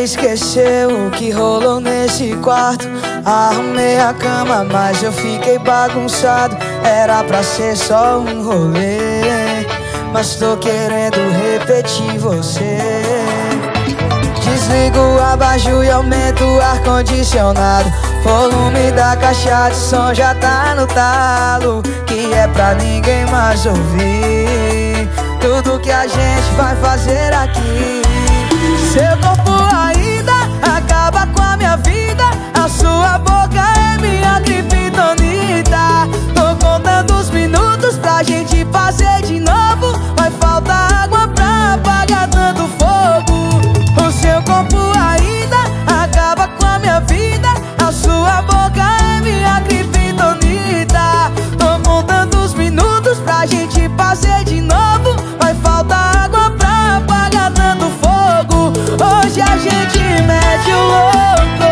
esqueceu o que rolou nesse quarto. Arrumei a cama, mas eu fiquei bagunçado. Era pra ser só um rolê, mas tô querendo repetir você. Desligo o abajur e aumento o ar-condicionado. Volume da caixa de som já tá no talo, que é pra ninguém mais ouvir tudo que a gente vai fazer aqui. Seu corpo ainda acaba com a minha vida, a sua boca é minha criptonita. Tô contando os minutos pra gente fazer de novo. Vai faltar água pra apagar tanto fogo. O seu corpo ainda acaba com a minha vida, a sua boca é minha criptonita. Tô contando os minutos pra gente fazer de novo. Vai faltar água pra apagar tanto fogo. Hoje a gente mete o louco.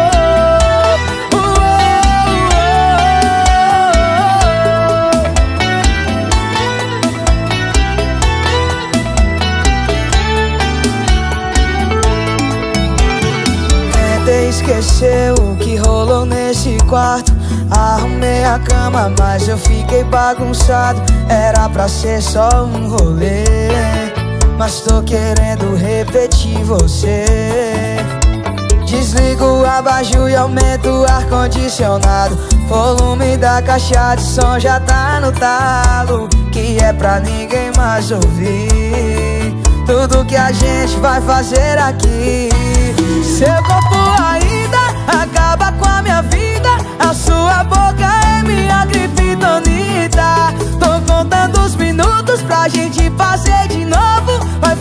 Tentei esquecer o que rolou nesse quarto. Arrumei a cama, mas eu fiquei bagunçado. Era pra ser só um rolê, mas tô querendo repetir você. Desligo o abajur e aumento o ar-condicionado. Volume da caixa de som já tá no talo, que é pra ninguém mais ouvir tudo que a gente vai fazer aqui. Seu corpo ainda acaba com a minha vida, a sua boca é minha criptonita. Tô contando os minutos pra gente fazer de novo. Vai